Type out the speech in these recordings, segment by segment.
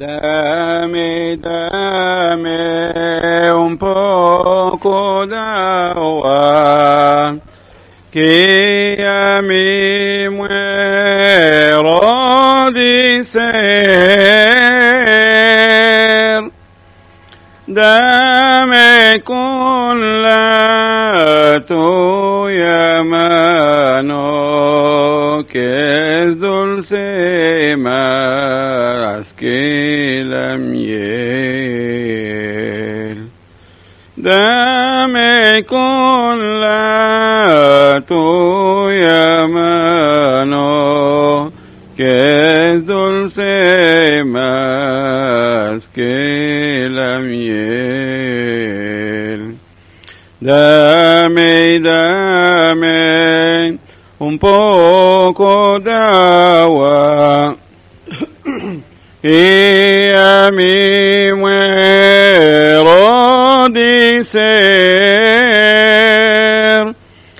Dame, dame un poco d'agua, que a mí muero de sed. Dame con la tuya mano, que es dulce más que la miel. Dame con la tuya mano, que es dulce más que la miel. Dame, dame un poco d'agua, y a mí muero de sed.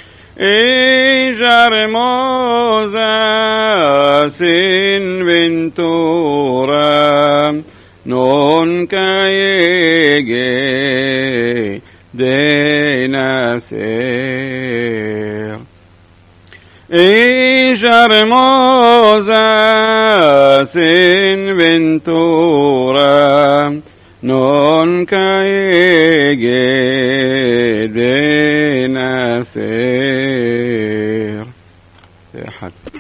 Ella hermosa sin ventura, nunca llegué de nacer. Ella hermosa sin ventura, nunca llegué de nacer.